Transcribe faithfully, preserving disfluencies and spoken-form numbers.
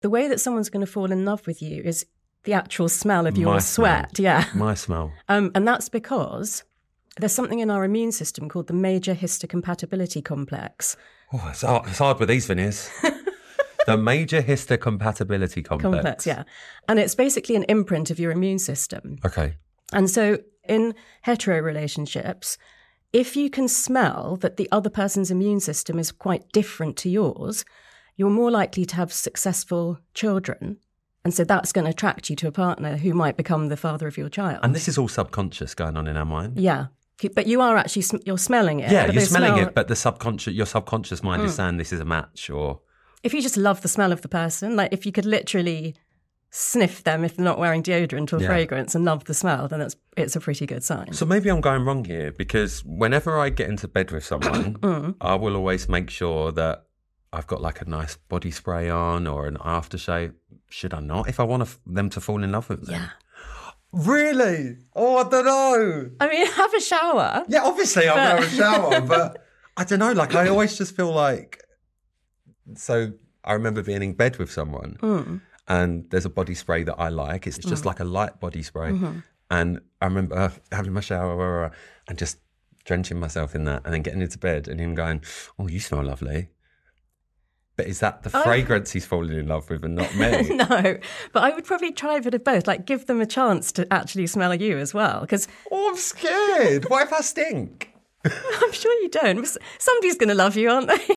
the way that someone's going to fall in love with you is the actual smell of your My sweat. smell. Yeah. My smell. Um, and that's because there's something in our immune system called the major histocompatibility complex. Oh, it's hard, it's hard with these veneers. The major histocompatibility complex. Complex, yeah. And it's basically an imprint of your immune system. Okay. And so in hetero relationships, if you can smell that the other person's immune system is quite different to yours, you're more likely to have successful children. And so that's going to attract you to a partner who might become the father of your child. And this is all subconscious going on in our mind. Yeah. But you are actually, you're smelling it. Yeah, but you're they smelling smell... it, but the subconscious, your subconscious mind mm. is saying this is a match. Or if you just love the smell of the person, like if you could literally sniff them if they're not wearing deodorant or yeah. fragrance and love the smell, then it's it's a pretty good sign. So maybe I'm going wrong here, because whenever I get into bed with someone, mm. I will always make sure that I've got like a nice body spray on or an aftershave. Should I not? If I want to, them to fall in love with them. Yeah. Really? Oh, I don't know. I mean, have a shower. Yeah, obviously I'll but... have a shower, but I don't know. Like, I always just feel like... So I remember being in bed with someone mm. and there's a body spray that I like. It's just mm. like a light body spray. Mm-hmm. And I remember having my shower and just drenching myself in that and then getting into bed and him going, oh, you smell lovely. But is that the oh. fragrance he's falling in love with and not me? No, but I would probably try a bit of both. Like, give them a chance to actually smell you as well. Because oh, I'm scared. What if I stink? I'm sure you don't. Somebody's going to love you, aren't they?